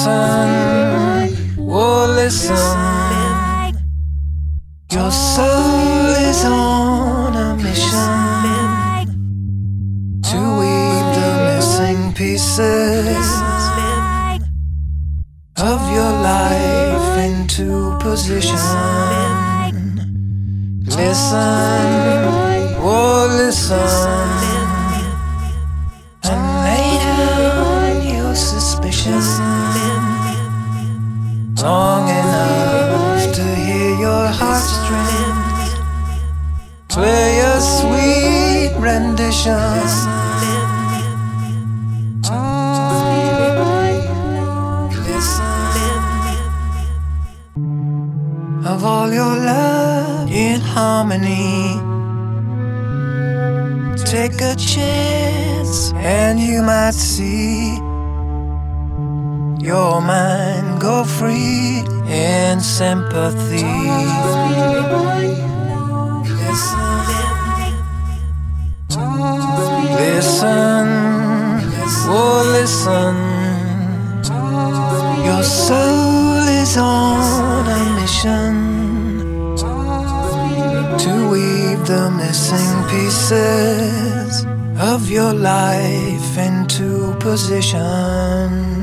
Listen, oh listen. Your soul is on a mission to weave the missing pieces of your life into position. Listen, oh listen, and lay down your suspicions long enough to hear your heartstrings play a sweet rendition. Of all your love in harmony, take a chance and you might see your mind go free in sympathy. Listen, oh listen. Your soul is on a mission to weave the missing pieces of your life into position.